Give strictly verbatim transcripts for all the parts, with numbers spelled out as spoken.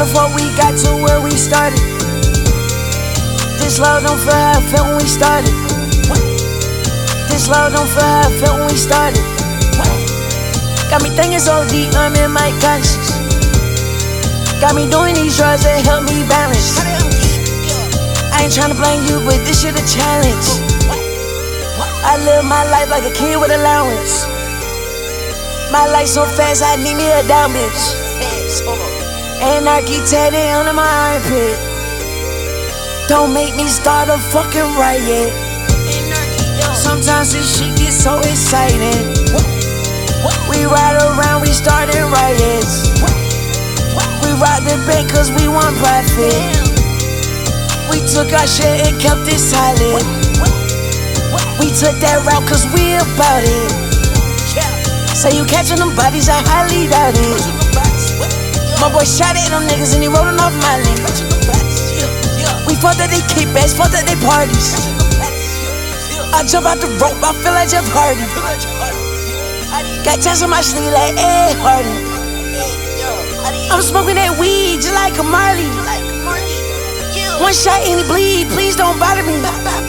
before we got to where we started. This love don't feel how I felt when we started. This love don't feel how I felt when we started. Got me thinking so deep, I'm in my conscience. Got me doing these drugs that help me balance. I ain't tryna blame you, but this shit a challenge. I live my life like a kid with allowance. My life so fast, I need me a down bitch. Anarchy tatted under my armpit. Don't make me start a fucking riot. Sometimes this shit gets so exciting. We ride around, we started riots. We robbed the bank cause we want profit. We took our shit and kept it silent. We took that route cause we about it. Say you catching them bodies, I highly doubt it. My boy shot at them niggas and he rolling off my lane. We fought that they kickbacks, fought that they parties. I jump out the rope, I feel like Jeff Hardy. Got tats on my sleeve like Ed Hardy. I'm smoking that weed just like a Marley. One shot and he bleed, please don't bother me.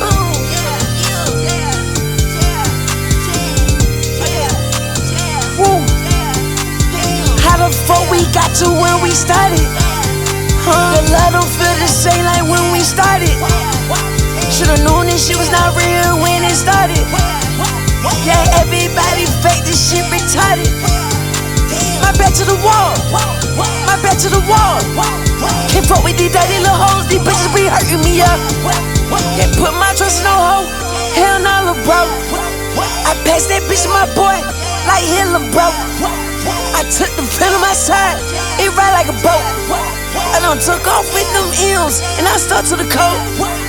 Woo. How the fuck we got to where we started? Huh? The love don't feel the same like when we started. Should've known this shit was not real when it started. Yeah, everybody fake, this shit retarded. My back to the wall, my back to the wall. Can't fuck with these dirty little hoes, these bitches be hurting me up. Can't put my trust in no hoe, hell no, little bro. I passed that bitch to my boy, like Hitler, bro. I took the pen on my side, it ride like a boat. I done took off with them M's, and I stuck to the code.